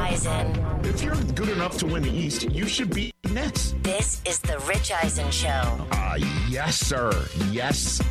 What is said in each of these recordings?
Eisen. If you're good enough to win the East, you should be next. This is the Rich Eisen Show. Yes, sir. Yes.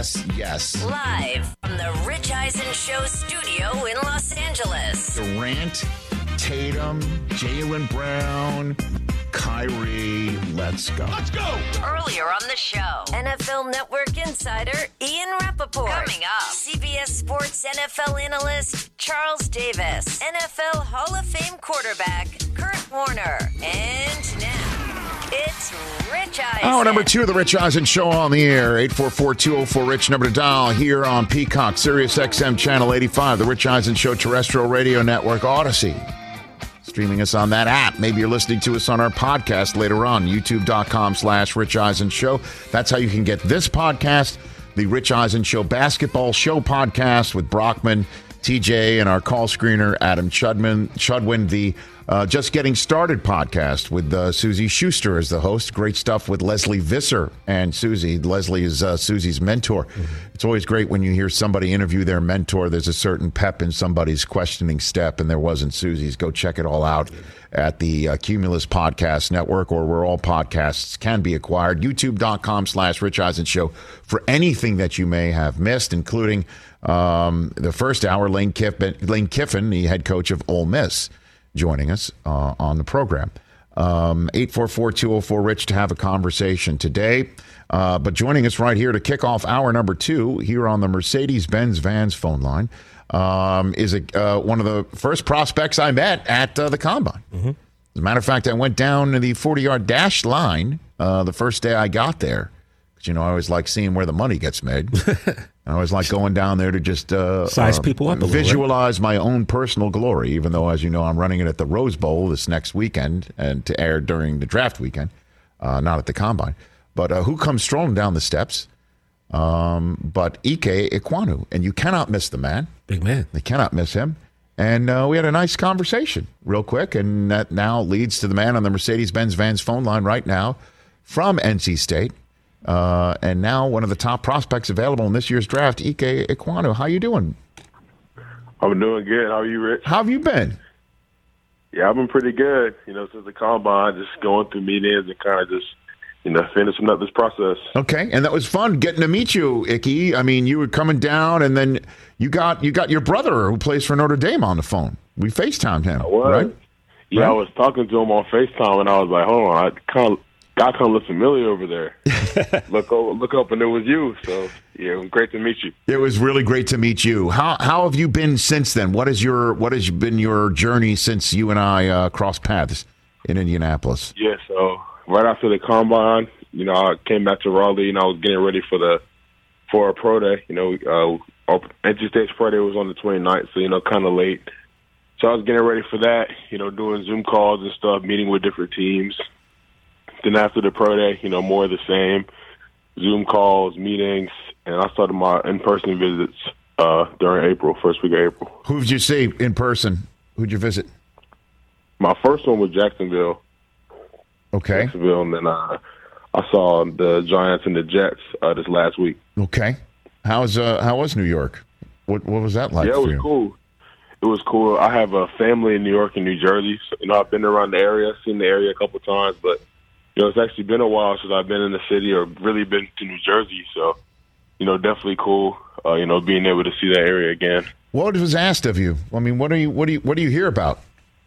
Live from the Rich Eisen Show studio in Los Angeles. Durant, Tatum, Jaylen Brown, Kyrie, let's go. Let's go! Earlier on the show, NFL Network insider Ian Rappaport. Coming up, CBS Sports NFL analyst Charles Davis. NFL Hall of Fame quarterback Kurt Warner. And now, it's Rich Eisen. Hour number 2 of the Rich Eisen Show on the air. 844-204-RICH, number to dial here on Peacock, Sirius XM Channel 85, the Rich Eisen Show terrestrial radio network, Odyssey. Streaming us on that app. Maybe you're listening to us on our podcast later on, youtube.com/Rich Eisen Show. That's how you can get this podcast, the Rich Eisen Show Basketball Show podcast with Brockman, TJ, and our call screener, Adam Chudwin, the Just Getting Started podcast with Susie Schuster as the host. Great stuff with Leslie Visser and Susie. Leslie is Susie's mentor. Mm-hmm. It's always great when you hear somebody interview their mentor. There's a certain pep in somebody's questioning step, and there wasn't Susie's. Go check it all out at the Cumulus Podcast Network, or where all podcasts can be acquired. YouTube.com/Rich Eisen Show for anything that you may have missed, including the first hour, Lane Kiffin, the head coach of Ole Miss, joining us on the program. 844-204-RICH to have a conversation today. But joining us right here to kick off hour number 2 here on the Mercedes-Benz Vans phone line is one of the first prospects I met at the Combine. Mm-hmm. As a matter of fact, I went down to the 40-yard dash line the first day I got there. Because, I always like seeing where the money gets made. I always like going down there to just size people up a little, visualize my own personal glory, even though, as you know, I'm running it at the Rose Bowl this next weekend and to air during the draft weekend, not at the Combine. But who comes strolling down the steps? But Ike Ekwonu. And you cannot miss the man. Big man. They cannot miss him. And we had a nice conversation real quick, and that now leads to the man on the Mercedes-Benz Vans phone line right now from NC State. And now one of the top prospects available in this year's draft, Ike Ekwonu. How you doing? I'm doing good. How are you, Rich? How have you been? Yeah, I've been pretty good. Since the Combine, just going through meetings and kind of just, finishing up this process. Okay, and that was fun getting to meet you, Icky. I mean, you were coming down, and then you got your brother who plays for Notre Dame on the phone. We FaceTimed him, right? Yeah, right? I was talking to him on FaceTime, and I was like, hold on, God kind of looks familiar over there. Look up, and it was you. So, yeah, it was great to meet you. It was really great to meet you. How have you been since then? What has been your journey since you and I crossed paths in Indianapolis? Yeah, so right after the Combine, I came back to Raleigh, and I was getting ready for a pro day. Our NC State's pro day was on the 29th, so, kind of late. So I was getting ready for that, doing Zoom calls and stuff, meeting with different teams. Then after the pro day, more of the same, Zoom calls, meetings, and I started my in-person visits during April, first week of April. Who did you see in person? Who did you visit? My first one was Jacksonville. Okay. Jacksonville, and then I saw the Giants and the Jets this last week. Okay. How was New York? What was that like? Yeah, it was cool. It was cool. I have a family in New York and New Jersey. So, I've been around the area, seen the area a couple of times, but it's actually been a while since I've been in the city or really been to New Jersey. So, definitely cool, being able to see that area again. What was asked of you? I mean, what do you hear about?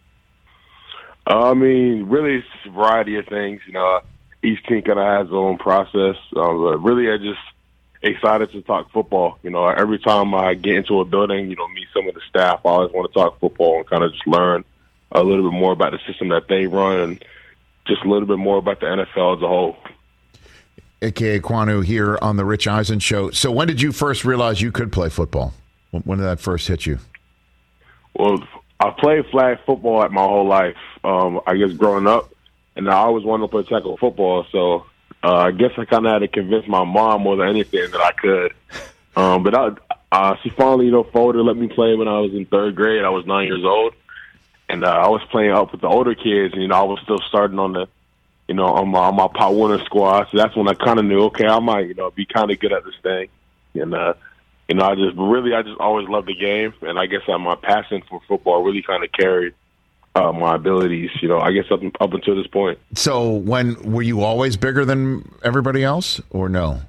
Really, it's a variety of things. Each team kind of has their own process. Really, I just excited to talk football. Every time I get into a building, meet some of the staff, I always want to talk football and kind of just learn a little bit more about the system that they run and just a little bit more about the NFL as a whole. Ike Ekwonu here on the Rich Eisen Show. So when did you first realize you could play football? When did that first hit you? Well, I played flag football my whole life. I guess growing up, and I always wanted to play tackle football. So I guess I kind of had to convince my mom more than anything that I could. But she finally, folded, let me play when I was in third grade. I was 9 years old. And I was playing up with the older kids, and I was still starting on the, on my Pop Warner squad. So that's when I kind of knew, okay, I might, be kind of good at this thing. And I just always loved the game, and I guess my passion for football really kind of carried my abilities, I guess up until this point. So were you always bigger than everybody else or no?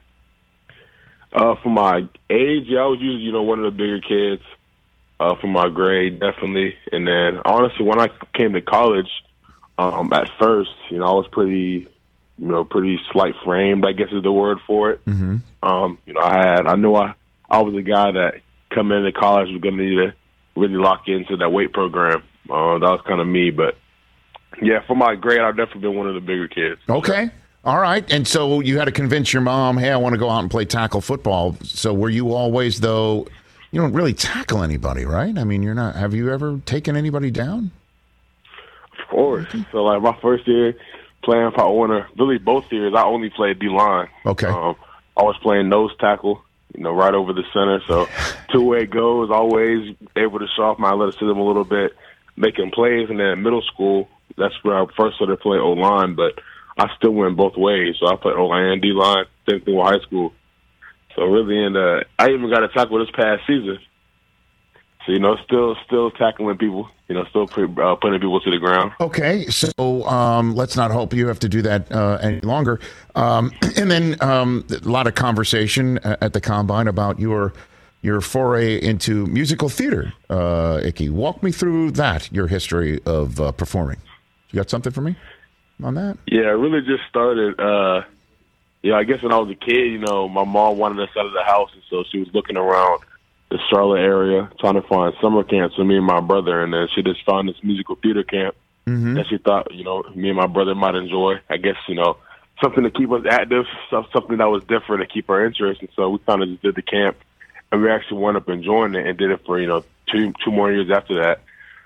For my age, I was usually, one of the bigger kids. For my grade, definitely. And then, honestly, when I came to college, at first, I was pretty slight framed, I guess is the word for it. Mm-hmm. I knew I was a guy that coming into college was going to need to really lock into that weight program. That was kind of me. But, yeah, for my grade, I've definitely been one of the bigger kids. Okay. All right. And so you had to convince your mom, hey, I want to go out and play tackle football. So were you always, though, you don't really tackle anybody, right? I mean, have you ever taken anybody down? Of course. So, like, my first year playing for Warner, really both years, I only played D-line. Okay. I was playing nose tackle, right over the center. So, two-way goes, always able to show off my athleticism a little bit, making plays. And then in middle school, that's where I first started playing O-line, but I still went both ways. So, I played O-line and D-line, same thing with high school. So, really, I even got a tackle this past season. So, still tackling people, still putting people to the ground. Okay, so let's not hope you have to do that any longer. And then a lot of conversation at the Combine about your foray into musical theater, Ickey. Walk me through that, your history of performing. You got something for me on that? Yeah, it really just started, I guess when I was a kid, my mom wanted us out of the house, and so she was looking around the Charlotte area trying to find summer camps for me and my brother, and then she just found this musical theater camp that she thought, me and my brother might enjoy. I guess, something to keep us active, something that was different to keep our interest, and so we kind of just did the camp, and we actually wound up enjoying it and did it for, two more years after that.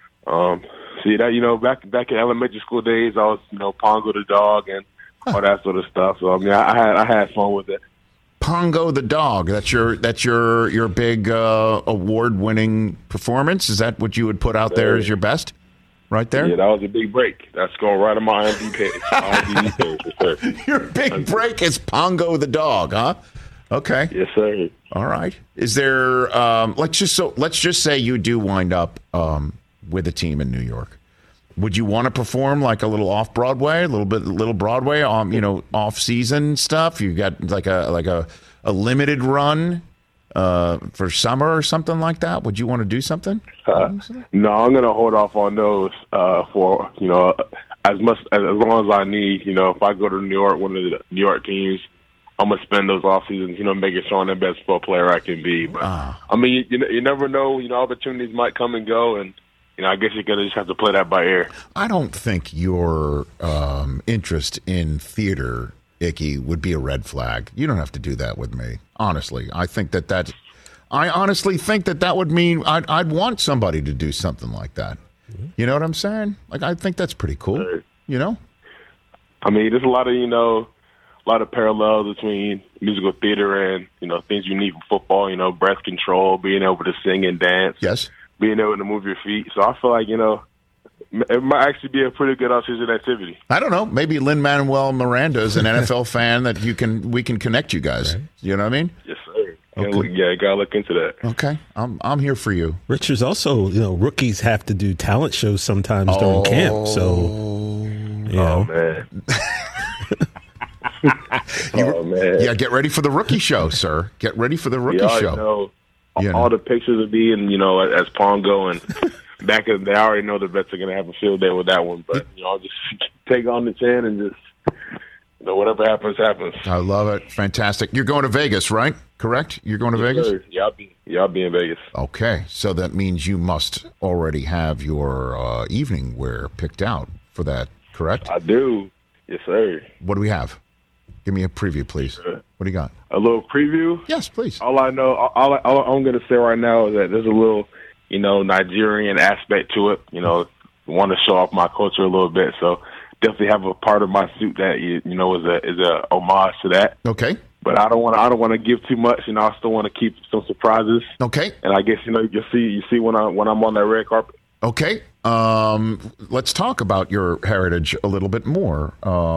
Back in elementary school days, I was, Pongo the dog and all that sort of stuff. So, I had fun with it. Pongo the dog. That's your big award-winning performance. Is that what you would put out there as your best? Right there. Yeah, that was a big break. That's going right on my IMDb page. Yes, sir. Your big break is Pongo the dog, huh? Okay. Yes, sir. All right. Is there? Let's just say you do wind up with a team in New York. Would you want to perform like a little off Broadway, little Broadway, off season stuff? You got like a limited run for summer or something like that? Would you want to do something? No, I'm gonna hold off on those for as long as I need. If I go to New York, one of the New York teams, I'm gonna spend those off seasons, making sure I'm the best football player I can be. But I mean, you never know. Opportunities might come and go, and I guess you're going to just have to play that by ear. I don't think your interest in theater, Ickey, would be a red flag. You don't have to do that with me. Honestly, I honestly think that would mean I'd want somebody to do something like that. You know what I'm saying? Like, I think that's pretty cool. Sure. I mean, there's a lot of parallels between musical theater and things you need for football. Breath control, being able to sing and dance. Yes. Being able to move your feet. So I feel like, it might actually be a pretty good off-season activity. I don't know. Maybe Lin-Manuel Miranda is an NFL fan that we can connect you guys. Right. You know what I mean? Yes, sir. Okay. You got to look into that. Okay. I'm here for you. Richard's also, rookies have to do talent shows sometimes during camp. So, Oh, man. Man. Yeah, get ready for the rookie show, sir. Get ready for the rookie show. Know. All the pictures of me and, as Pongo and back in the day, I already know the vets are going to have a field day with that one. But, I'll just take on the chin and just, whatever happens, happens. I love it. Fantastic. You're going to Vegas, right? Correct? You're going to Vegas? Sir. Yeah, I'll be in Vegas. Okay. So that means you must already have your evening wear picked out for that, correct? I do. Yes, sir. What do we have? Give me a preview, please. Sure. What do you got? A little preview? Yes, please. All I know, all I'm going to say right now is that there's a little, Nigerian aspect to it. Want to show off my culture a little bit. So definitely have a part of my suit that is a homage to that. Okay. But I don't want to give too much. I still want to keep some surprises. Okay. And I guess you see when I'm on that red carpet. Okay. Let's talk about your heritage a little bit more.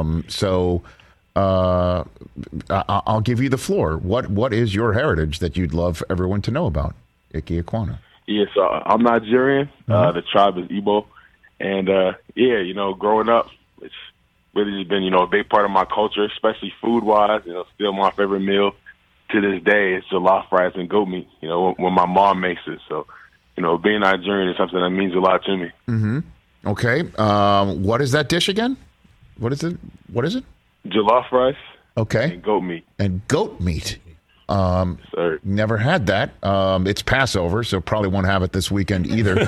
I'll give you the floor. What is your heritage that you'd love everyone to know about, Ickey Ekwonu? Yes, I'm Nigerian. The tribe is Igbo, And, growing up, it's really just been, a big part of my culture, especially food-wise. Still my favorite meal to this day is jollof rice and goat meat, when my mom makes it. So, being Nigerian is something that means a lot to me. Mm-hmm. Okay. What is that dish again? What is it? Jollof rice. Okay. And goat meat. And goat meat. Sir. Never had that. It's Passover, so probably won't have it this weekend either.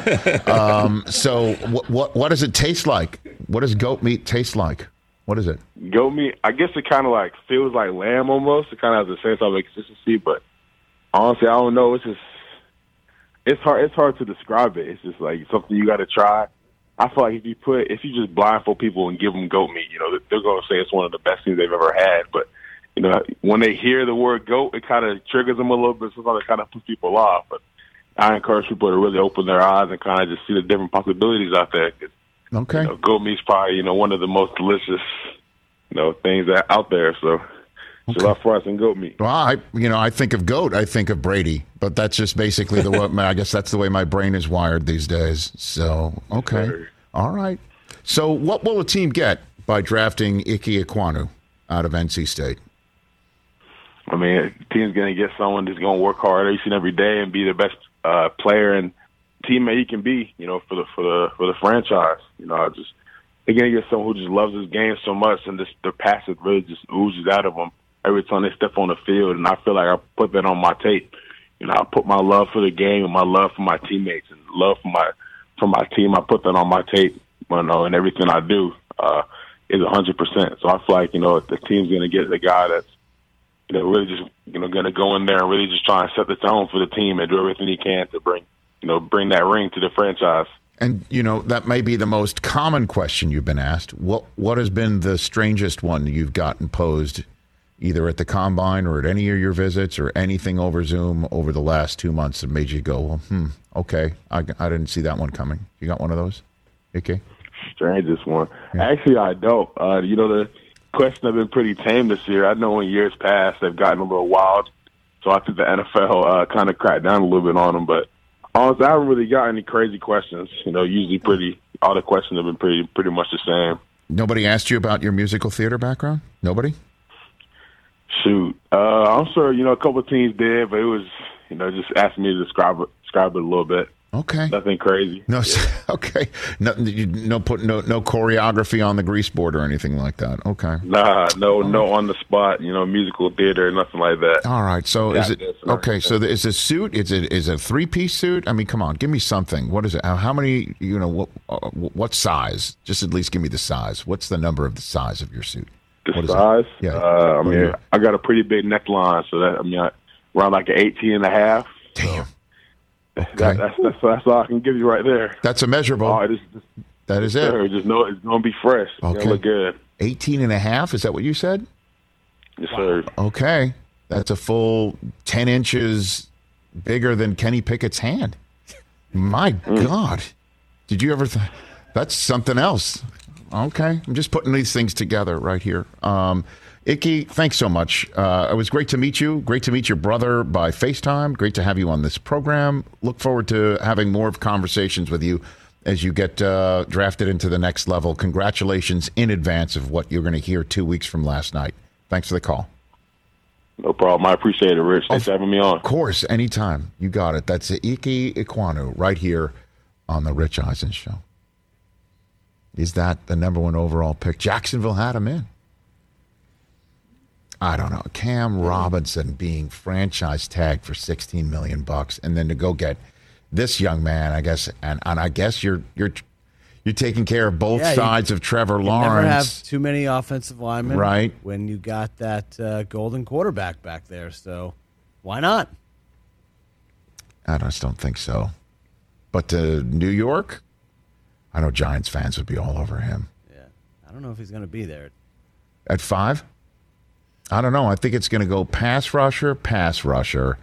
So what does it taste like? What does goat meat taste like? What is it? Goat meat, I guess it kind of feels like lamb almost. It kind of has the same type of consistency, but honestly, I don't know. It's hard to describe it. It's just like something you got to try. I feel like if you just blindfold people and give them goat meat, they're going to say it's one of the best things they've ever had. But when they hear the word goat, it kind of triggers them a little bit. Sometimes it kind of puts people off. But I encourage people to really open their eyes and kind of just see the different possibilities out there. Okay. Goat meat's probably one of the most delicious things that out there. So. Okay. Jollof rice and goat meat. Well, I think of goat, I think of Brady, but that's just basically the way. I guess that's the way my brain is wired these days. So, okay, all right. So, what will a team get by drafting Ike Ekwonu out of NC State? I mean, the team's going to get someone that's going to work hard each and every day and be the best player and teammate he can be. For the franchise. They're going to get someone who just loves his game so much, and the passion really just oozes out of him every time they step on the field. And I feel like I put that on my tape. I put my love for the game and my love for my teammates and love for my team. I put that on my tape, and everything I do is 100%. So I feel like, the team's going to get the guy that's, really just, going to go in there and really just try and set the tone for the team and do everything he can to bring that ring to the franchise. And, that may be the most common question you've been asked. What has been the strangest one you've gotten posed either at the Combine or at any of your visits or anything over Zoom over the last 2 months that made you go, well, okay, I didn't see that one coming. You got one of those, Ike? Strangest one. Yeah. Actually, I don't. The questions have been pretty tame this year. I know in years past they've gotten a little wild, so I think the NFL kind of cracked down a little bit on them. But honestly, I haven't really got any crazy questions. Usually all the questions have been pretty much the same. Nobody asked you about your musical theater background? Nobody? Shoot. I'm sure, a couple of teams did, but it was, just asking me to describe it a little bit. Okay. Nothing crazy. No, yeah. Okay. No choreography on the grease board or anything like that. Okay. Nah, no on the spot, musical theater, nothing like that. All right. So is it okay? So is a suit? Is it a 3-piece suit? I mean, come on, give me something. What is it? How many? What size? Just at least give me the size. What's the number of the size of your suit? The size? Yeah. I got a pretty big neckline, so around like an 18.5. Damn. Okay. That's all I can give you right there. That's a measurable. That is it. Sure, just know it's going to be fresh. It's okay. going to look good. 18.5, is that what you said? Yes, sir. Okay. That's a full 10 inches bigger than Kenny Pickett's hand. My God. Did you ever that's something else. Okay. I'm just putting these things together right here. Ike, thanks so much. It was great to meet you. Great to meet your brother by FaceTime. Great to have you on this program. Look forward to having more conversations with you as you get drafted into the next level. Congratulations in advance of what you're going to hear 2 weeks from last night. Thanks for the call. No problem. I appreciate it, Rich. Thanks for having me on. Of course. Anytime. You got it. That's Ike Ekwonu right here on The Rich Eisen Show. Is that the number 1 overall pick? Jacksonville had him in. I don't know. Cam Robinson being franchise tagged for $16 million, and then to go get this young man, I guess, and I guess you're taking care of both sides of Trevor Lawrence. You never have too many offensive linemen, right? When you got that golden quarterback back there, so why not? I just don't think so. But to New York, I know Giants fans would be all over him. Yeah, I don't know if he's going to be there at 5. I don't know. I think it's going to go pass rusher. Pass rusher.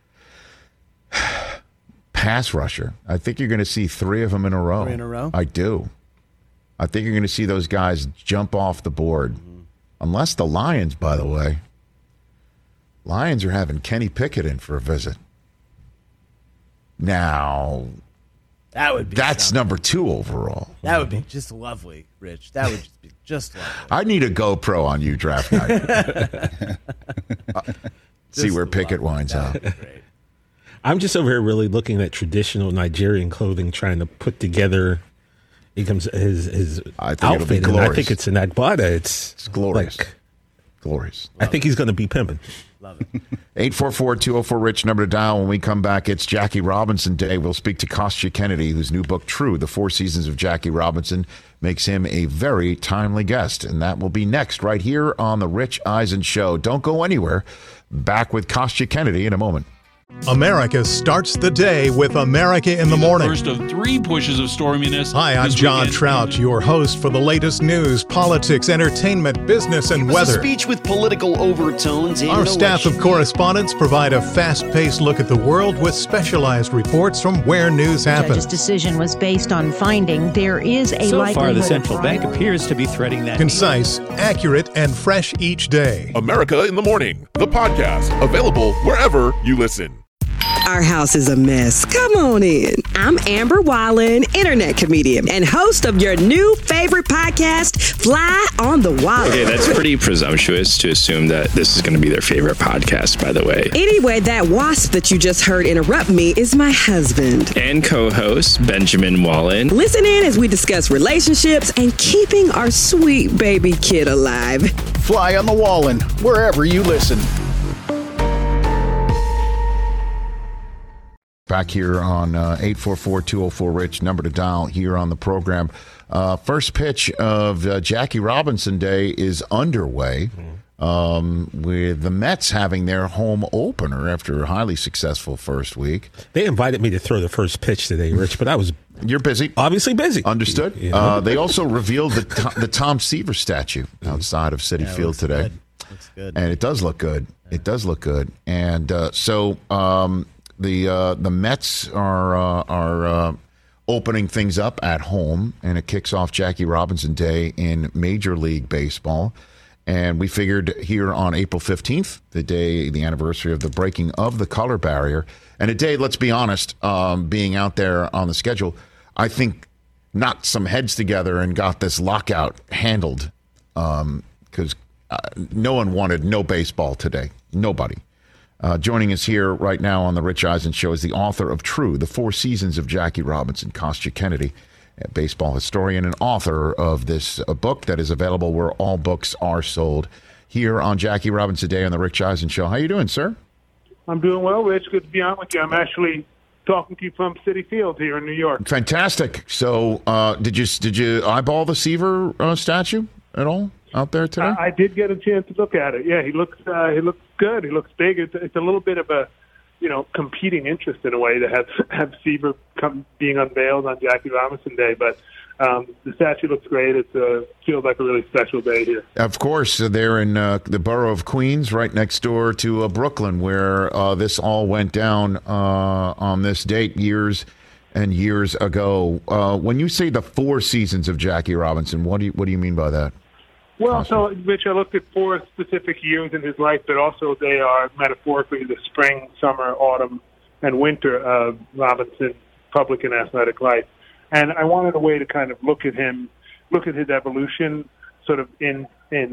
I think you're going to see 3 of them in a row. 3 in a row? I do. I think you're going to see those guys jump off the board. Mm-hmm. Unless the Lions, by the way. Lions are having Kenny Pickett in for a visit. Now, That would be. That's something. number 2 overall. That would be just lovely, Rich. That would be just lovely. I need a GoPro on you draft night. See where Pickett winds up. I'm just over here really looking at traditional Nigerian clothing, trying to put together his I think it'll be outfit. And glorious. I think it's an Agbada. It's glorious. Like, Glorious. I think he's going to be pimping. Love it. 844-204-RICH, number to dial. When we come back, it's Jackie Robinson Day. We'll speak to Kostya Kennedy, whose new book, True, The 4 Seasons of Jackie Robinson, makes him a very timely guest. And that will be next right here on The Rich Eisen Show. Don't go anywhere. Back with Kostya Kennedy in a moment. America starts the day with America in the Morning. First of 3 pushes of storminess. Hi, I'm this John weekend. Trout, your host for the latest news, politics, entertainment, business, and It was weather. a speech with political overtones. And Our staff of correspondents provide a fast-paced look at the world with specialized reports from where news The judge's happens. decision was based on finding there is a So likelihood far, the of central bank bribery. appears to be threading that. Concise, accurate, and fresh each day. America in the Morning, the podcast, available wherever you listen. Our house is a mess. Come on in. I'm Amber Wallen, internet comedian and host of your new favorite podcast, Fly on the Wall. Okay, that's pretty presumptuous to assume that this is going to be their favorite podcast, by the way. Anyway, that wasp that you just heard interrupt me is my husband. And co-host Benjamin Wallen. Listen in as we discuss relationships and keeping our sweet baby kid alive. Fly on the Wallen, wherever you listen. Back here on 844-204-RICH, number to dial here on the program. First pitch of Jackie Robinson Day is underway, with the Mets having their home opener after a highly successful first week. They invited me to throw the first pitch today, Rich, but I was You're busy. obviously busy. Understood. You know? They also revealed the Tom Seaver statue outside of Citi Field today. Good. Looks good. And it does look good. It does look good. And so the Mets are opening things up at home, and it kicks off Jackie Robinson Day in Major League Baseball. And we figured here on April 15th, the anniversary of the breaking of the color barrier, and a day, let's be honest, being out there on the schedule, I think knocked some heads together and got this lockout handled, because no one wanted no baseball today. Nobody. Joining us here right now on the Rich Eisen Show is the author of True, The 4 Seasons of Jackie Robinson, Kostya Kennedy, a baseball historian and author of this book that is available where all books are sold. Here on Jackie Robinson Day on the Rich Eisen Show. How you doing, sir? I'm doing well, Rich. Good to be on with you. I'm actually talking to you from Citi Field here in New York. Fantastic. So, did you eyeball the Seaver statue at all out there today? I did get a chance to look at it. Yeah, he looks good. He looks big. It's a little bit of a competing interest in a way to have Seaver being unveiled on Jackie Robinson Day, but the statue looks great. It feels like a really special day here. Of course, they're in the borough of Queens, right next door to Brooklyn, where this all went down on this date years and years ago. When you say the 4 seasons of Jackie Robinson, what do you mean by that? Well, so, Rich, I looked at 4 specific years in his life, but also they are metaphorically the spring, summer, autumn, and winter of Robinson's public and athletic life. And I wanted a way to kind of look at his evolution sort of in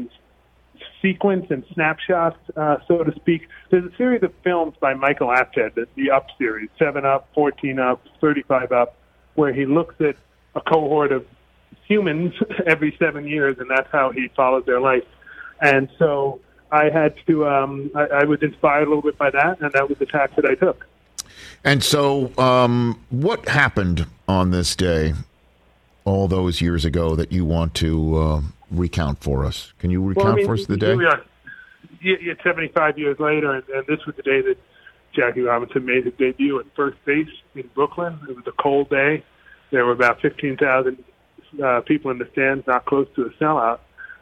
sequence and snapshots, so to speak. There's a series of films by Michael Apted, the Up series, 7 Up, 14 Up, 35 Up, where he looks at a cohort of humans every 7 years, and that's how he follows their life. And so I had to, I was inspired a little bit by that, and that was the tack that I took. And so what happened on this day all those years ago that you want to recount for us? Can you recount for us the day? Yeah, 75 years later, and this was the day that Jackie Robinson made his debut at first base in Brooklyn. It was a cold day. There were about 15,000 people in the stands, not close to a sellout.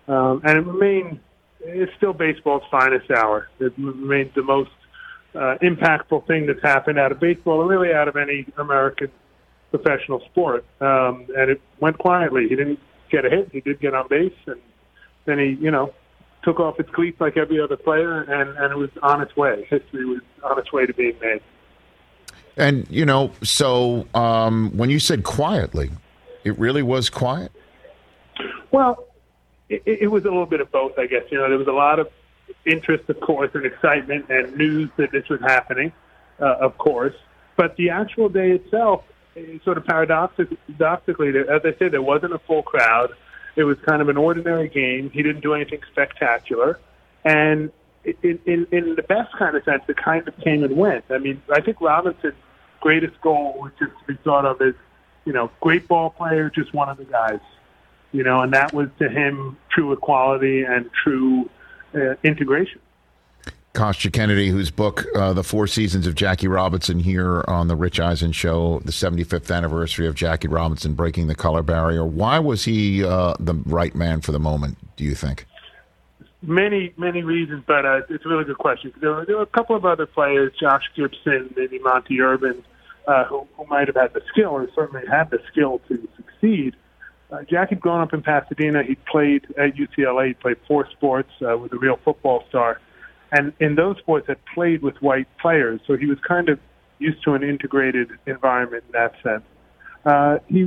And it's still baseball's finest hour. It remains the most impactful thing that's happened out of baseball, or really out of any American professional sport. And it went quietly. He didn't get a hit. He did get on base, and then he, took off its cleats like every other player, and it was on its way. History was on its way to being made. And, so when you said quietly, it really was quiet? Well, it was a little bit of both, I guess. There was a lot of interest, of course, and excitement and news that this was happening, of course. But the actual day itself, sort of paradoxically, as I said, there wasn't a full crowd. It was kind of an ordinary game. He didn't do anything spectacular. And in the best kind of sense, it kind of came and went. I mean, I think Robinson's greatest goal was just to be thought of as, great ball player, just one of the guys. And that was to him true equality and true integration. Kostya Kennedy, whose book, The 4 Seasons of Jackie Robinson, here on the Rich Eisen Show, the 75th anniversary of Jackie Robinson breaking the color barrier. Why was he the right man for the moment, do you think? Many reasons, but it's a really good question. There were a couple of other players, Josh Gibson, maybe Monty Urban, who might have had the skill, or certainly had the skill to succeed. Jackie had grown up in Pasadena. He played at UCLA. He played 4 sports, was a real football star. And in those sports had played with white players, so he was kind of used to an integrated environment in that sense. He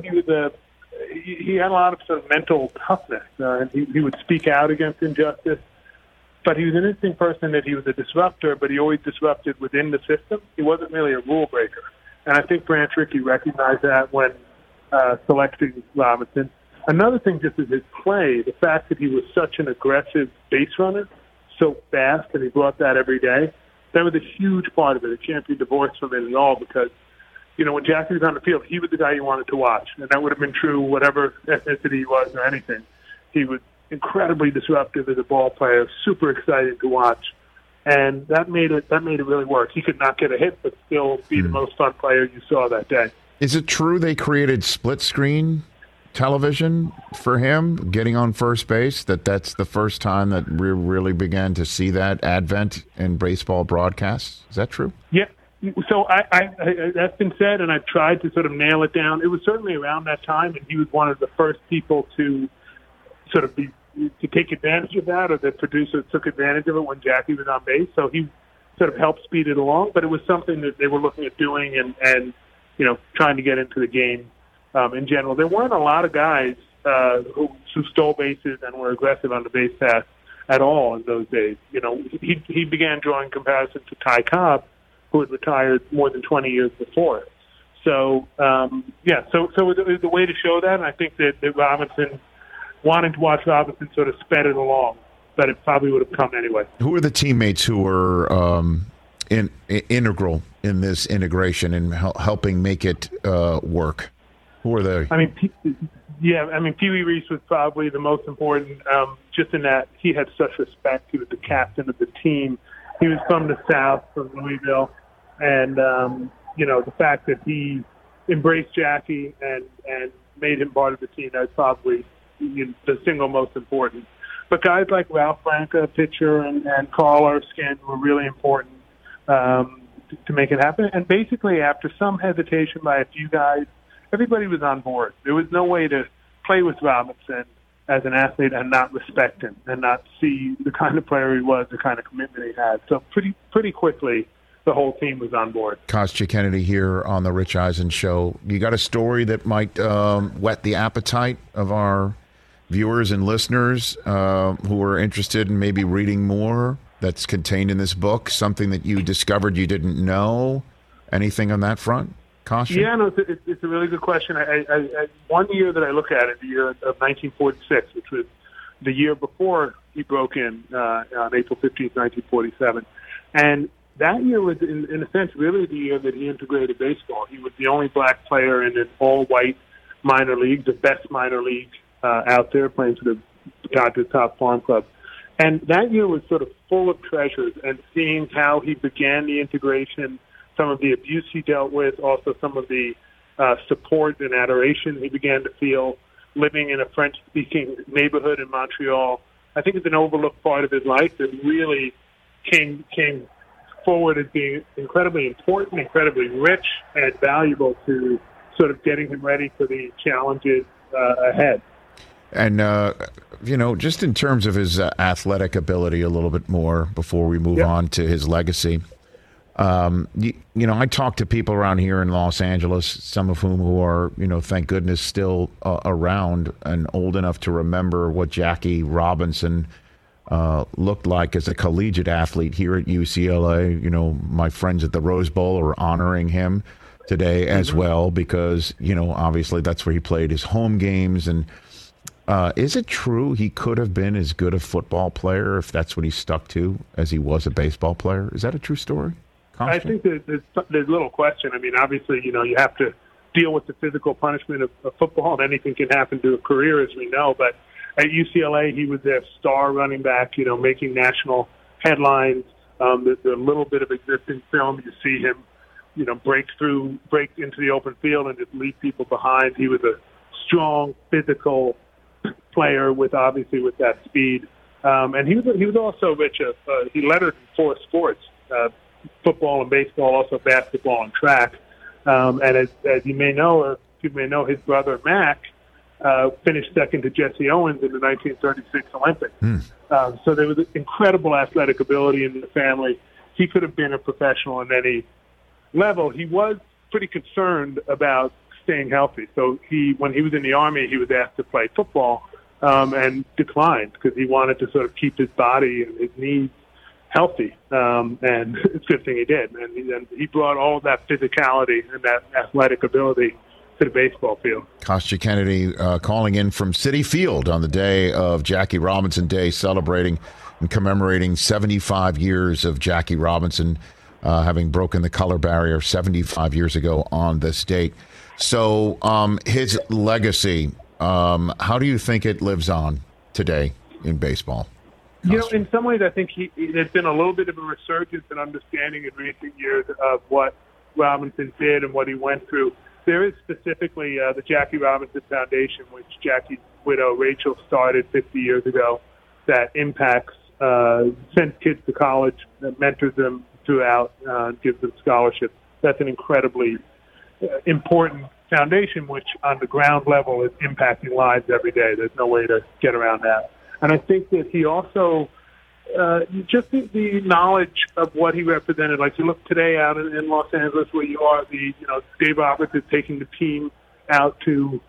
had a lot of sort of mental toughness, and he would speak out against injustice. But he was an interesting person that he was a disruptor, but he always disrupted within the system. He wasn't really a rule breaker. And I think Branch Rickey recognized that when selecting Robinson. Another thing just is his play, the fact that he was such an aggressive base runner, so fast, and he brought that every day. That was a huge part of it. It can't be divorced from it at all because, when Jackie was on the field, he was the guy you wanted to watch. And that would have been true whatever ethnicity he was or anything. He was incredibly disruptive as a ball player, super exciting to watch. And that made it really work. He could not get a hit, but still be the most fun player you saw that day. Is it true they created split screen television for him, getting on first base, that's the first time that we really began to see that advent in baseball broadcasts? Is that true? Yeah. So I that's been said, and I've tried to sort of nail it down. It was certainly around that time, and he was one of the first people to sort of to take advantage of that, or the producer took advantage of it when Jackie was on base. So he sort of helped speed it along, but it was something that they were looking at doing and trying to get into the game. In general, there weren't a lot of guys who stole bases and were aggressive on the base pass at all in those days. He began drawing comparisons to Ty Cobb, who had retired more than 20 years before. So, so it was a way to show that, and I think that Robinson, wanting to watch Robinson, sort of sped it along, but it probably would have come anyway. Who are the teammates who were integral in this integration and helping make it work? Who are they? I mean, Pee Wee Reese was probably the most important, just in that he had such respect. He was the captain of the team. He was from the South, from Louisville, and the fact that he embraced Jackie and made him part of the team, that's probably the single most important. But guys like Ralph Branca, pitcher, and Carl Erskine were really important to make it happen. And basically, after some hesitation by a few guys, everybody was on board. There was no way to play with Robinson as an athlete and not respect him and not see the kind of player he was, the kind of commitment he had. So pretty quickly, the whole team was on board. Kostya Kennedy here on the Rich Eisen Show. You got a story that might whet the appetite of our viewers and listeners who are interested in maybe reading more that's contained in this book, something that you discovered you didn't know? Anything on that front? Kostya? Yeah, no, it's a really good question. I one year that I look at it, the year of 1946, which was the year before he broke in on April 15th, 1947. And that year was, in a sense, really the year that he integrated baseball. He was the only black player in an all-white minor league, the best minor league out there, playing for the Dodgers Top Farm Club. And that year was sort of full of treasures, and seeing how he began the integration, some of the abuse he dealt with, also some of the support and adoration he began to feel living in a French-speaking neighborhood in Montreal. I think it's an overlooked part of his life that really came forward as being incredibly important, incredibly rich, and valuable to sort of getting him ready for the challenges ahead. And, just in terms of his athletic ability a little bit more before we move on to his legacy, I talk to people around here in Los Angeles, some of whom who are, thank goodness, still around and old enough to remember what Jackie Robinson looked like as a collegiate athlete here at UCLA. My friends at the Rose Bowl are honoring him today as well because, obviously that's where he played his home games. And is it true he could have been as good a football player if that's what he stuck to as he was a baseball player? Is that a true story? I think there's little question. I mean, obviously, you have to deal with the physical punishment of football, and anything can happen to a career, as we know. But at UCLA, he was their star running back, making national headlines. The little bit of existing film, you see him, break into the open field and just leave people behind. He was a strong, physical player with that speed. And he was also, Rich, he lettered in 4 sports. Football and baseball, also basketball and track. And as you may know, or people may know, his brother Mac finished second to Jesse Owens in the 1936 Olympics. So there was incredible athletic ability in the family. He could have been a professional in any level. He was pretty concerned about staying healthy. So when he was in the Army, he was asked to play football and declined because he wanted to sort of keep his body and his knees healthy, and it's a good thing he did. And he brought all of that physicality and that athletic ability to the baseball field. Kostya Kennedy calling in from Citi Field on the day of Jackie Robinson Day, celebrating and commemorating 75 years of Jackie Robinson having broken the color barrier 75 years ago on this date. So his legacy, how do you think it lives on today in baseball? In some ways, I think there's been a little bit of a resurgence in understanding in recent years of what Robinson did and what he went through. There is specifically the Jackie Robinson Foundation, which Jackie's widow, Rachel, started 50 years ago, that impacts, sends kids to college, that mentors them throughout, gives them scholarships. That's an incredibly important foundation, which on the ground level is impacting lives every day. There's no way to get around that. And I think that he also, just the knowledge of what he represented. Like you look today out in Los Angeles, where you are, Dave Roberts is taking the team out to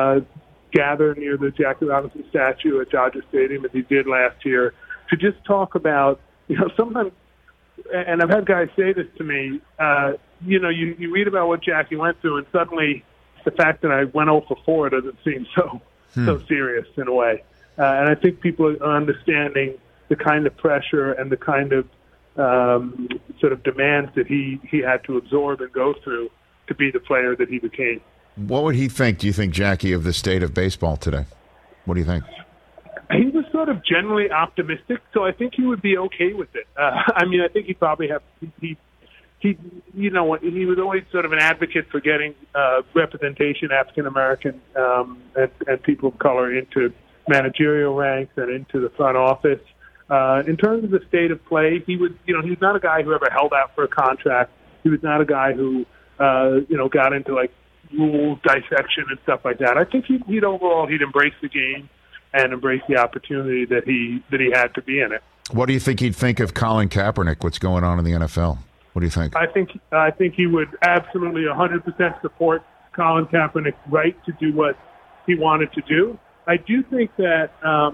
gather near the Jackie Robinson statue at Dodger Stadium, as he did last year, to just talk about, sometimes, and I've had guys say this to me, you read about what Jackie went through, and suddenly the fact that I went 0 for 4 doesn't seem so serious in a way. And I think people are understanding the kind of pressure and the kind of sort of demands that he had to absorb and go through to be the player that he became. What would he think, do you think, Jackie, of the state of baseball today? What do you think? He was sort of generally optimistic, so I think he would be okay with it. I think he probably he was always sort of an advocate for getting representation, African American and people of color into managerial ranks and into the front office. In terms of the state of play, he was not a guy who ever held out for a contract. He was not a guy who, got into like rule dissection and stuff like that. I think he'd embrace the game and embrace the opportunity that he had to be in it. What do you think he'd think of Colin Kaepernick? What's going on in the NFL? What do you think? I think he would absolutely 100% support Colin Kaepernick's right to do what he wanted to do. I do think that,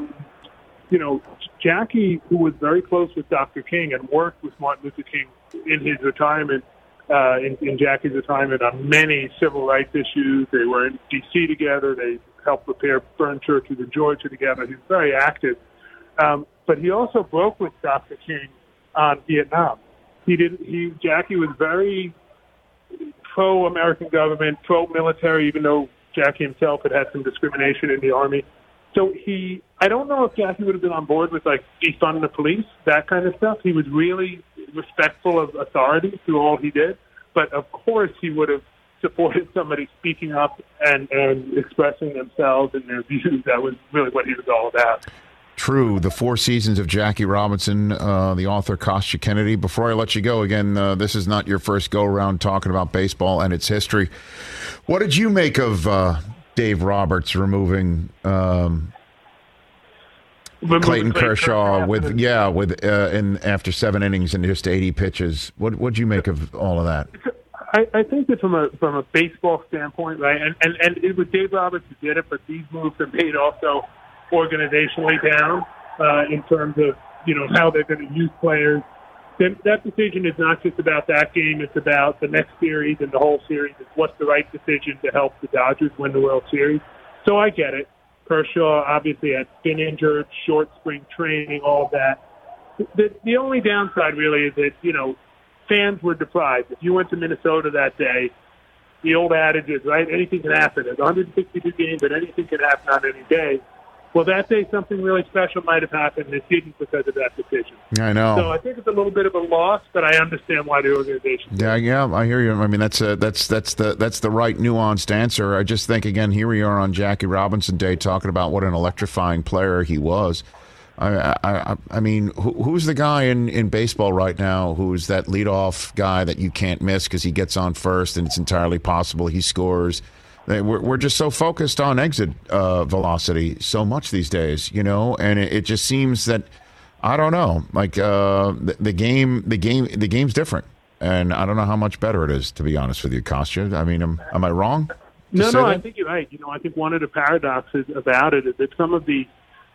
Jackie, who was very close with Dr. King and worked with Martin Luther King in his retirement, in Jackie's retirement on many civil rights issues. They were in D.C. together. They helped repair burned churches in Georgia together. He was very active. But he also broke with Dr. King on Vietnam. Jackie was very pro-American government, pro-military, even though Jackie himself had some discrimination in the Army. So I don't know if Jackie would have been on board with like defund the police, that kind of stuff. He was really respectful of authority through all he did. But of course he would have supported somebody speaking up and expressing themselves and their views. That was really what he was all about. True. The 4 seasons of Jackie Robinson, the author Kostya Kennedy. Before I let you go, again, this is not your first go-around talking about baseball and its history. What did you make of Dave Roberts removing Clayton Kershaw in after 7 innings and just 80 pitches. What'd you make of all of that? I think that from a baseball standpoint, right, and it was Dave Roberts who did it, but these moves are made also organizationally down in terms of how they're going to use players. Then that decision is not just about that game; it's about the next series and the whole series. It's what's the right decision to help the Dodgers win the World Series. So I get it. Kershaw obviously had been injured, short spring training, all of that. The only downside really is that fans were deprived. If you went to Minnesota that day, the old adage is, right, anything can happen. There's 162 games, and anything can happen on any day. Well, that day something really special might have happened. It didn't because of that decision. I know. So I think it's a little bit of a loss, but I understand why the organization. Yeah, I hear you. I mean, that's the right nuanced answer. I just think again, here we are on Jackie Robinson Day talking about what an electrifying player he was. I mean, who's the guy in baseball right now who's that leadoff guy that you can't miss because he gets on first and it's entirely possible he scores? We're just so focused on exit velocity so much these days, and it just seems that I don't know, like the game's different, and I don't know how much better it is, to be honest with you, Kostya. I mean, am I wrong? No, I think you're right. I think one of the paradoxes about it is that some of the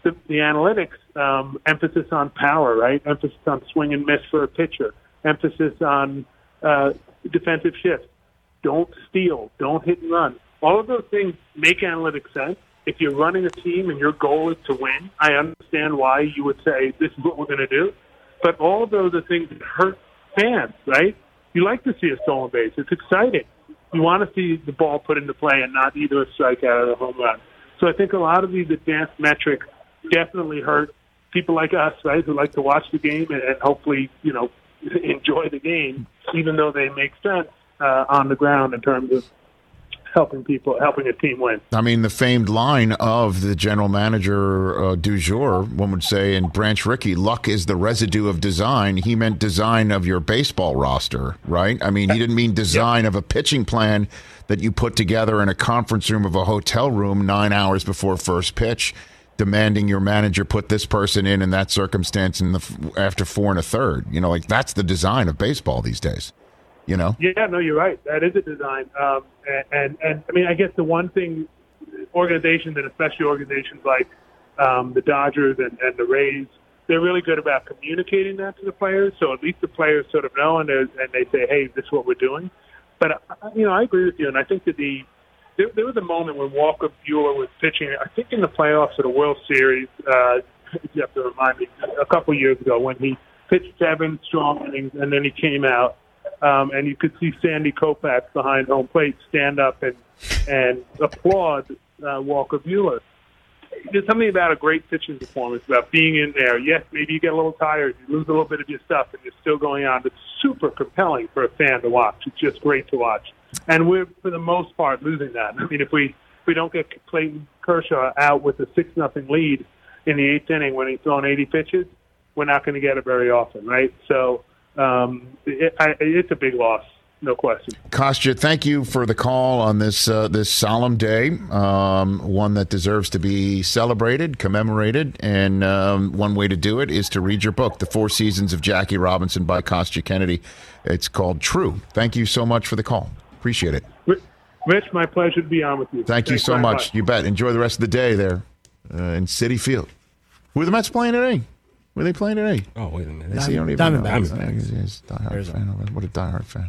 analytics emphasis on power, right? Emphasis on swing and miss for a pitcher, emphasis on defensive shifts, don't steal, don't hit and run. All of those things make analytics sense. If you're running a team and your goal is to win, I understand why you would say this is what we're going to do. But all of those are things that hurt fans, right? You like to see a stolen base. It's exciting. You want to see the ball put into play and not either a strikeout or a home run. So I think a lot of these advanced metrics definitely hurt people like us, right, who like to watch the game and hopefully, enjoy the game, even though they make sense on the ground in terms of helping a team win. I mean, the famed line of the general manager du jour, one would say, in Branch Rickey, luck is the residue of design. He meant design of your baseball roster, right? I mean, he didn't mean design of a pitching plan that you put together in a conference room of a hotel room 9 hours before first pitch, demanding your manager put this person in that circumstance after 4 1/3. Like that's the design of baseball these days. Yeah, no, you're right. That is a design. And I mean, I guess the one thing organizations, and especially organizations like the Dodgers and the Rays, they're really good about communicating that to the players. So at least the players sort of know, and they say, hey, this is what we're doing. But, I agree with you. And I think that there was a moment when Walker Buehler was pitching, I think in the playoffs of the World Series, you have to remind me, a couple years ago when he pitched 7 strong innings and then he came out. And you could see Sandy Koufax behind home plate stand up and applaud Walker Buehler. There's something about a great pitching performance, about being in there. Yes, maybe you get a little tired, you lose a little bit of your stuff, and you're still going on. It's super compelling for a fan to watch. It's just great to watch. And we're, for the most part, losing that. I mean, if we don't get Clayton Kershaw out with a 6-0 lead in the 8th inning when he's throwing 80 pitches, we're not going to get it very often, right? So it's a big loss, no question. Kostya, thank you for the call on this this solemn day, one that deserves to be celebrated, commemorated, and one way to do it is to read your book, The 4 Seasons of Jackie Robinson by Kostya Kennedy. It's called True. Thank you so much for the call. Appreciate it. Rich, my pleasure to be on with you. Thanks you so much. You bet. Enjoy the rest of the day there in Citi Field. Who are the Mets playing today? Were they playing today? Oh, wait a minute. Diamondbacks. Diamondbacks. What a diehard fan.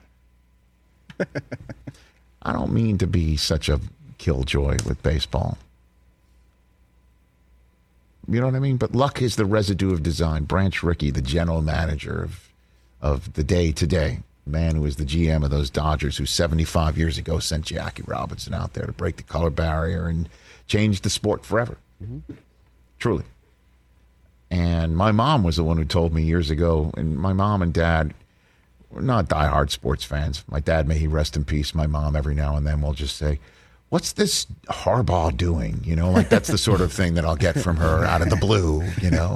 I don't mean to be such a killjoy with baseball. You know what I mean? But luck is the residue of design. Branch Rickey, the general manager of the day today, man who is the GM of those Dodgers, who 75 years ago sent Jackie Robinson out there to break the color barrier and change the sport forever. Mm-hmm. Truly. And my mom was the one who told me years ago, and my mom and dad were not diehard sports fans. My dad, may he rest in peace. My mom, every now and then, will just say, what's this Harbaugh doing? Like that's the sort of thing that I'll get from her out of the blue,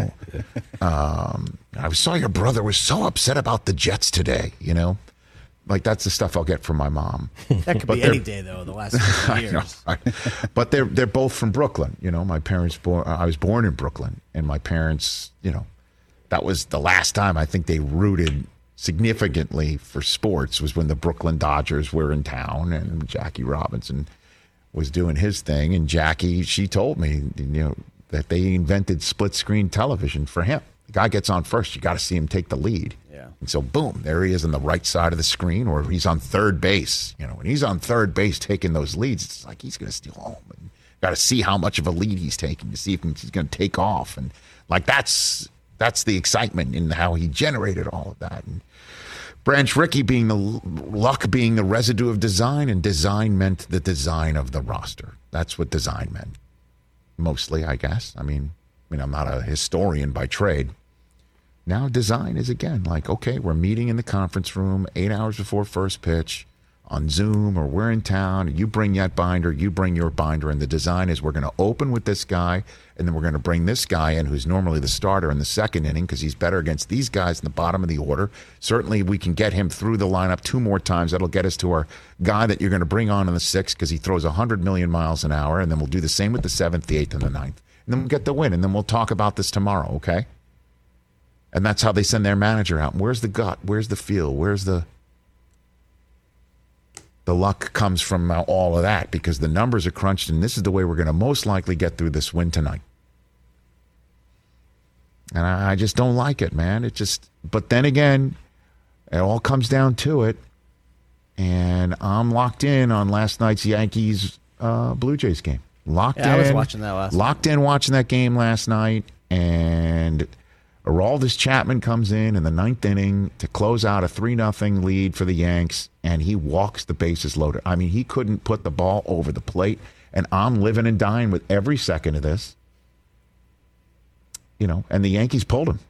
I saw your brother was so upset about the Jets today, Like, that's the stuff I'll get from my mom. That could be any day, though, the last 50 years. I know, right? But they're both from Brooklyn. My parents I was born in Brooklyn, and my parents, that was the last time I think they rooted significantly for sports was when the Brooklyn Dodgers were in town, and Jackie Robinson was doing his thing. And Jackie, she told me, that they invented split screen television for him. The guy gets on first, you got to see him take the lead. Yeah. And so, boom, there he is on the right side of the screen, or he's on third base. When he's on third base taking those leads, it's like he's going to steal home. And got to see how much of a lead he's taking to see if he's going to take off. And like that's the excitement in how he generated all of that. And Branch Rickey being the luck being the residue of design, and design meant the design of the roster. That's what design meant. Mostly, I guess. I mean, I'm not a historian by trade. Now design is, again, like, okay, we're meeting in the conference room 8 hours before first pitch on Zoom, or we're in town, you bring that binder, you bring your binder, and the design is we're going to open with this guy, and then we're going to bring this guy in who's normally the starter in the second inning because he's better against these guys in the bottom of the order. Certainly we can get him through the lineup 2 more times. That'll get us to our guy that you're going to bring on in the 6th because he throws 100 million miles an hour, and then we'll do the same with the 7th, the 8th, and the 9th. And then we'll get the win, and then we'll talk about this tomorrow, okay? And that's how they send their manager out. Where's the gut? Where's the feel? Where's the luck comes from all of that, because the numbers are crunched, and this is the way we're going to most likely get through this win tonight. And I just don't like it, man. But then again, it all comes down to it. And I'm locked in on last night's Yankees Blue Jays game. Locked in. I was watching that last night. Locked in watching that game last night, and Aroldis Chapman comes in the 9th inning to close out a 3-0 lead for the Yanks, and he walks the bases loaded. I mean, he couldn't put the ball over the plate, and I'm living and dying with every second of this. And the Yankees pulled him.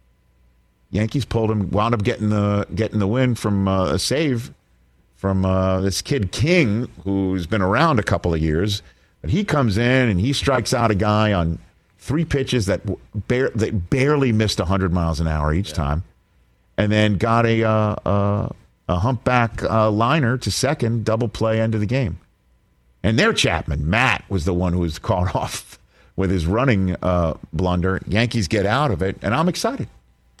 Wound up getting the win from a save from this kid King, who's been around a couple of years. But he comes in and he strikes out a guy on 3 pitches that barely missed 100 miles an hour each time, and then got a humpback liner to second, double play, end of the game. And their Chapman, Matt, was the one who was caught off with his running blunder. Yankees get out of it, and I'm excited.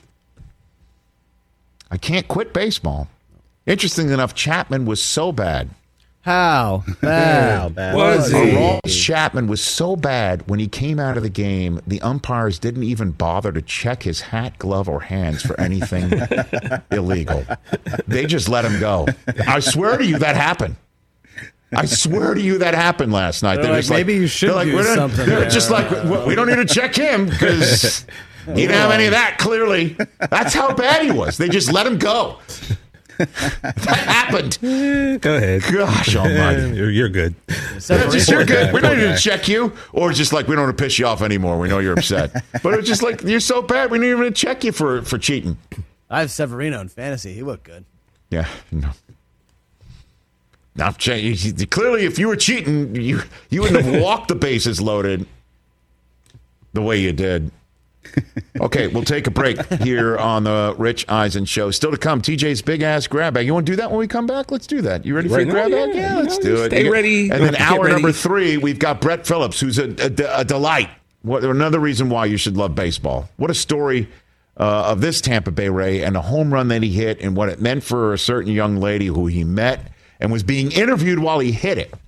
I can't quit baseball. Interesting enough, Chapman was so bad. How bad was he? Aroldis Chapman was so bad when he came out of the game, the umpires didn't even bother to check his hat, glove, or hands for anything illegal. They just let him go. I swear to you that happened. Last night. They're like, maybe you should do something. They're just like, we don't need to check him because he didn't have any of that, clearly. That's how bad he was. They just let him go. That happened. Go ahead. Gosh almighty. You're good. You're good. We don't need to check you. Or just like, we don't want to piss you off anymore. We know you're upset. But it's just like, you're so bad, we don't even check you for cheating. I have Severino in fantasy. He looked good. Yeah. No. Now, clearly, if you were cheating, you wouldn't have walked the bases loaded the way you did. Okay, we'll take a break here on the Rich Eisen Show. Still to come, TJ's Big Ass Grab Bag. You want to do that when we come back? Let's do that. You ready for your grab bag? Yeah, let's do it. Stay ready. And then hour number 3, we've got Brett Phillips, who's a delight. Another reason why you should love baseball. What a story of this Tampa Bay Ray and the home run that he hit and what it meant for a certain young lady who he met and was being interviewed while he hit it.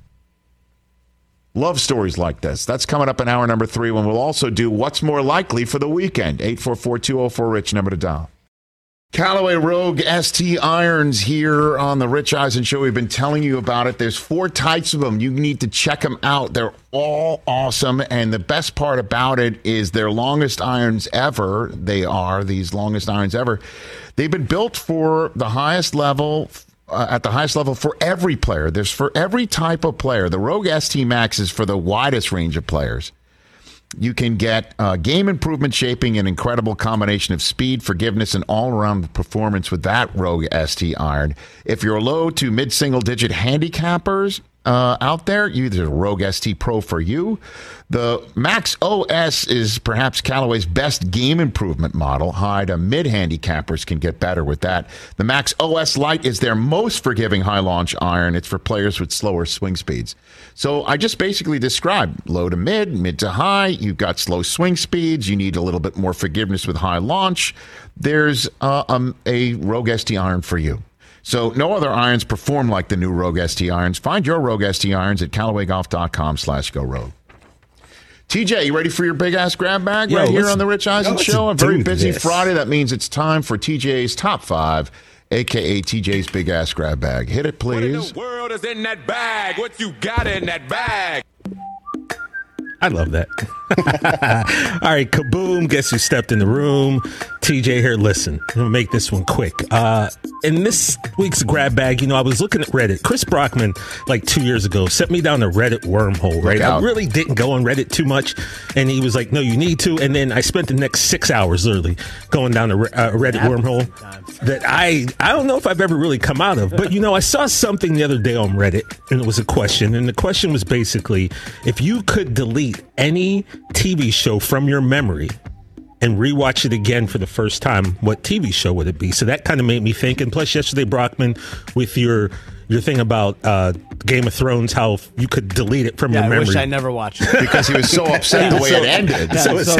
Love stories like this. That's coming up in hour number 3 when we'll also do what's more likely for the weekend. 844-204-RICH, number to dial. Callaway Rogue ST irons here on the Rich Eisen Show. We've been telling you about it. There's 4 types of them. You need to check them out. They're all awesome. And the best part about it is they're longest irons ever. They are these longest irons ever. They've been built for the highest level at the highest level for every player. There's for every type of player. The Rogue ST Max is for the widest range of players. You can get game improvement shaping, an incredible combination of speed, forgiveness, and all-around performance with that Rogue ST iron. If you're low to mid-single-digit handicappers, out there, there's a Rogue ST Pro for you. The Max OS is perhaps Callaway's best game improvement model. High to mid handicappers can get better with that. The Max OS Lite is their most forgiving high launch iron. It's for players with slower swing speeds. So I just basically described low to mid to high. You've got slow swing speeds. You need a little bit more forgiveness with high launch. There's a Rogue ST iron for you. So no other irons perform like the new Rogue ST irons. Find your Rogue ST irons at CallawayGolf.com/GoRogue. TJ, you ready for your big-ass grab bag here on the Rich Eisen Show? A very busy Friday. That means it's time for TJ's Top 5, a.k.a. TJ's big-ass grab bag. Hit it, please. What in the world is in that bag? What you got in that bag? I love that. All right, kaboom. Guess who stepped in the room? TJ here. Listen, I'm going to make this one quick. In this week's grab bag, I was looking at Reddit. Chris Brockman, like 2 years ago, sent me down the Reddit wormhole, right? I really didn't go on Reddit too much. And he was like, no, you need to. And then I spent the next 6 hours literally going down the Reddit wormhole that I don't know if I've ever really come out of. But, I saw something the other day on Reddit, and it was a question. And the question was basically, if you could delete any TV show from your memory and rewatch it again for the first time, what TV show would it be? So that kind of made me think. And plus, yesterday, Brockman, with your thing about Game of Thrones, how you could delete it from your memory. I wish I never watched it. Because he was so upset the way it ended.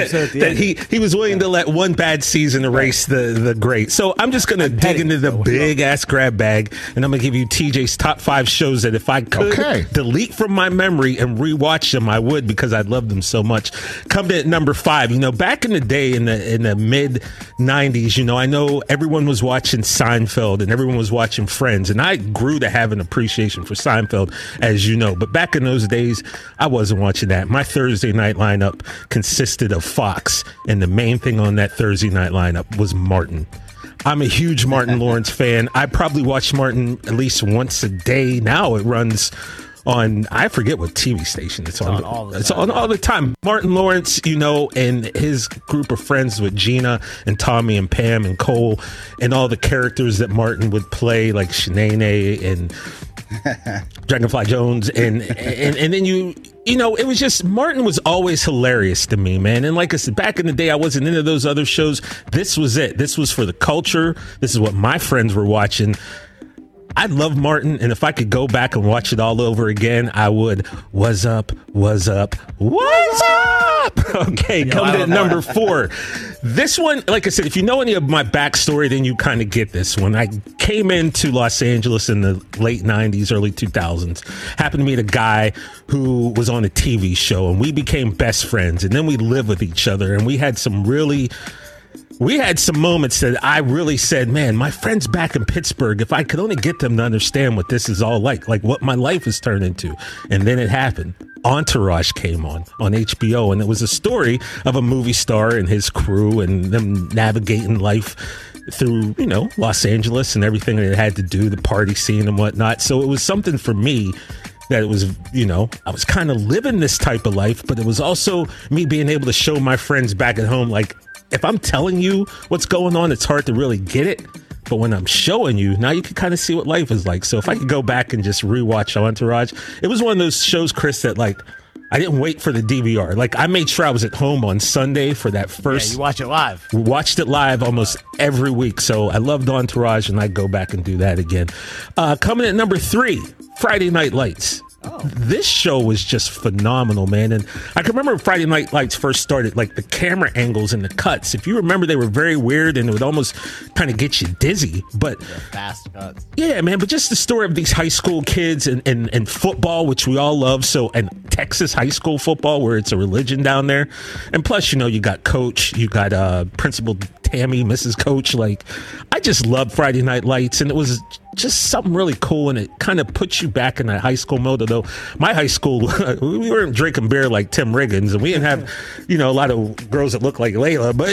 He was willing to let one bad season erase the great. So I'm just going to dig into the big-ass grab bag, and I'm going to give you TJ's top 5 shows that if I could delete from my memory and rewatch them, I would, because I love them so much. Coming in at number 5, back in the day in the mid-'90s, I know everyone was watching Seinfeld and everyone was watching Friends, and I grew to have an appreciation for Seinfeld, as you know. But back in those days, I wasn't watching that. My Thursday night lineup consisted of Fox, and the main thing on that Thursday night lineup was Martin. I'm a huge Martin Lawrence fan. I probably watch Martin at least once a day. Now it runs on, I forget what TV station it's on. It's on all the time. Martin Lawrence, and his group of friends with Gina and Tommy and Pam and Cole and all the characters that Martin would play, like Shanae and Dragonfly Jones. And then it was just, Martin was always hilarious to me, man. And like I said, back in the day, I wasn't into those other shows. This was it. This was for the culture. This is what my friends were watching. I love Martin, and if I could go back and watch it all over again, I would. What's up? What's up? What's up? Okay, coming to number 4. This one, like I said, if you know any of my backstory, then you kind of get this one. I came into Los Angeles in the late 90s, early 2000s. Happened to meet a guy who was on a TV show, and we became best friends, and then we lived with each other, and we had some moments that I really said, man, my friends back in Pittsburgh, if I could only get them to understand what this is all like what my life has turned into. And then it happened. Entourage came on HBO, and it was a story of a movie star and his crew and them navigating life through, Los Angeles and everything that it had to do, the party scene and whatnot. So it was something for me that it was, I was kind of living this type of life, but it was also me being able to show my friends back at home, like, if I'm telling you what's going on, it's hard to really get it. But when I'm showing you, now you can kind of see what life is like. So if I could go back and just rewatch Entourage, it was one of those shows, Chris, that I didn't wait for the DVR. I made sure I was at home on Sunday for that first. Yeah, you watch it live. We watched it live almost every week. So I loved Entourage, and I'd go back and do that again. Coming at number 3, Friday Night Lights. This show was just phenomenal, man. And I can remember when Friday Night Lights first started, the camera angles and the cuts. If you remember, they were very weird, and it would almost kind of get you dizzy. But fast cuts. Yeah, man. But just the story of these high school kids and football, which we all love. And Texas high school football, where it's a religion down there. And plus, you got Coach, you got Principal Tammy, Mrs. Coach. I just loved Friday Night Lights, and it was just something really cool, and it kind of puts you back in that high school mode. Although my high school, we weren't drinking beer like Tim Riggins, and we didn't have, a lot of girls that looked like Layla, but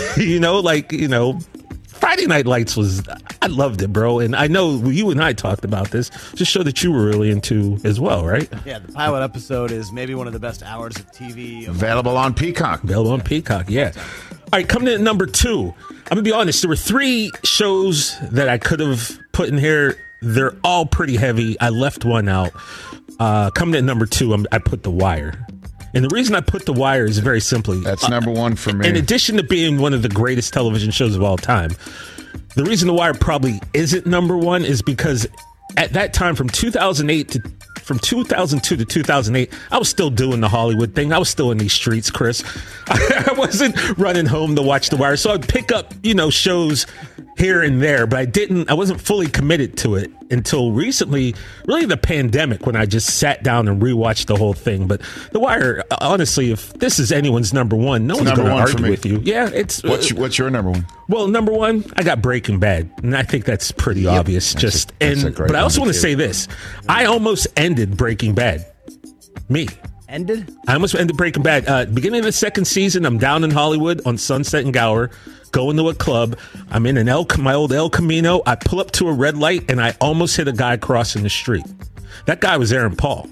Friday Night Lights was, I loved it, bro. And I know you and I talked about this, just show that you were really into as well, right? Yeah, the pilot episode is maybe one of the best hours of TV. Available on Peacock. Yeah. All right, coming in at number 2. I'm going to be honest, there were 3 shows that I could have put in here. They're all pretty heavy. I left one out. Coming at number 2, I put The Wire. And the reason I put The Wire is very simply... That's number 1 for me. In addition to being one of the greatest television shows of all time, the reason The Wire probably isn't number 1 is because at that time, from 2002 to 2008, I was still doing the Hollywood thing. I was still in these streets, Chris. I wasn't running home to watch The Wire. So I'd pick up, shows here and there, but I wasn't fully committed to it until recently, really the pandemic, when I just sat down and rewatched the whole thing. But The Wire, honestly, if this is anyone's number 1, no one's going to argue with you. Yeah, it's... What's your number 1? Well, number 1, I got Breaking Bad, and I think that's pretty obvious. But I also want to say this. I almost ended Breaking Bad. Me. Ended? I almost ended Breaking Bad. Beginning of the second season, I'm down in Hollywood on Sunset and Gower, going to a club. I'm in my old El Camino. I pull up to a red light, and I almost hit a guy crossing the street. That guy was Aaron Paul.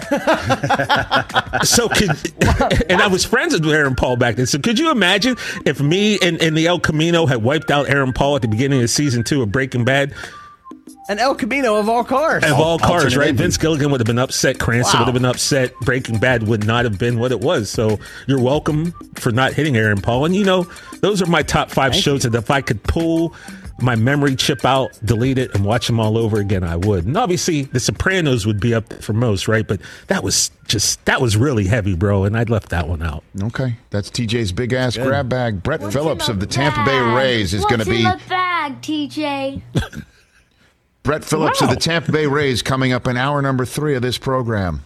And I was friends with Aaron Paul back then. So could you imagine if me and the El Camino had wiped out Aaron Paul at the beginning of season 2 of Breaking Bad? An El Camino of all cars. Of all cars, right? Vince Gilligan would have been upset. Cranston would have been upset. Breaking Bad would not have been what it was. So you're welcome for not hitting Aaron Paul. And, those are my top 5 shows that if I could pull my memory chip out, delete it, and watch them all over again, I would. And obviously, The Sopranos would be up there for most, right? But that was really heavy, bro, and I'd left that one out. Okay. That's TJ's big-ass grab bag. Brett Phillips of the Tampa Bay Rays is going to be... What's in the bag, TJ? Brett Phillips of the Tampa Bay Rays coming up in hour number 3 of this program.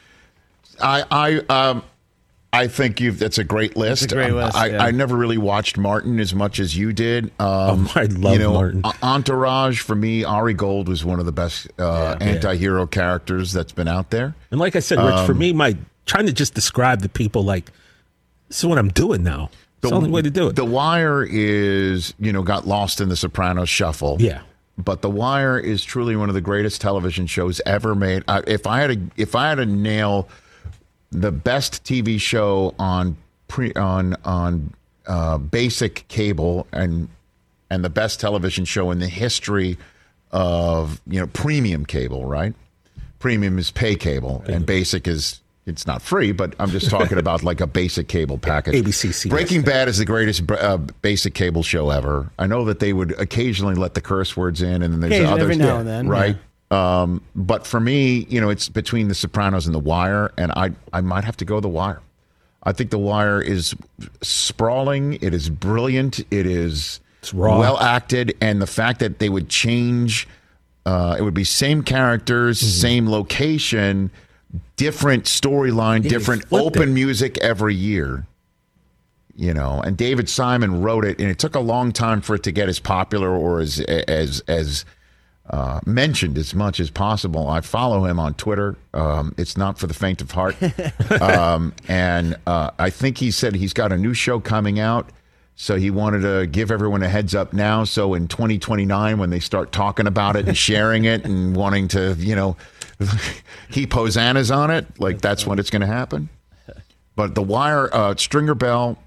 I think that's a great list. It's a great list. I never really watched Martin as much as you did. I love Martin. Entourage, for me, Ari Gold was one of the best anti-hero characters that's been out there. And like I said, Rich, for me, trying to just describe the people like, this is what I'm doing now. It's the only way to do it. The Wire is, got lost in the Sopranos shuffle. Yeah. But The Wire is truly one of the greatest television shows ever made. If I had to nail the best TV show on basic cable and the best television show in the history of premium cable, right? Premium is pay cable, and basic is it's not free, but I'm just talking about like a basic cable package. ABC. Breaking Bad is the greatest basic cable show ever. I know that they would occasionally let the curse words in, and then there's others every now and then, right? Yeah. But for me, it's between The Sopranos and The Wire, and I might have to go The Wire. I think The Wire is sprawling. It is brilliant. It's well acted, and the fact that they would change, it would be same characters, same location, different storyline, different open music every year. And David Simon wrote it, and it took a long time for it to get as popular or as mentioned as much as possible. I follow him on Twitter. It's not for the faint of heart. And I think he said he's got a new show coming out, so he wanted to give everyone a heads up now. So in 2029, when they start talking about it and sharing it and wanting to, heap hosannas on it, like that's when it's going to happen. But The Wire, Stringer Bell,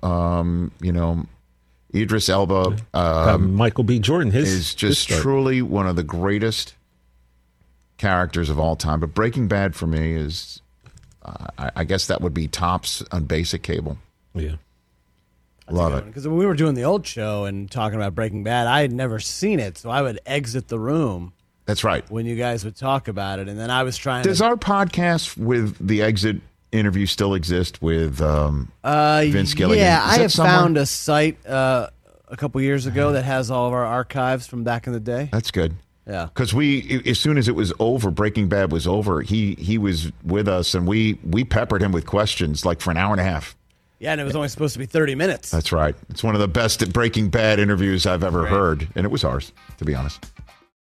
Idris Elba, Michael B. Jordan, is just truly one of the greatest characters of all time. But Breaking Bad for me is, I guess that would be tops on basic cable. Yeah. Love it. Because when we were doing the old show and talking about Breaking Bad, I had never seen it, so I would exit the room. That's right. When you guys would talk about it, and then I was trying Does our podcast with the exit interview still exist with Vince Gilligan? Yeah, I have found a site a couple years ago that has all of our archives from back in the day. That's good. Yeah. Because as soon as it was over, Breaking Bad was over, he was with us, and we peppered him with questions like for an hour and a half. Yeah, and it was only supposed to be 30 minutes. That's right. It's one of the best Breaking Bad interviews I've ever heard, and it was ours, to be honest.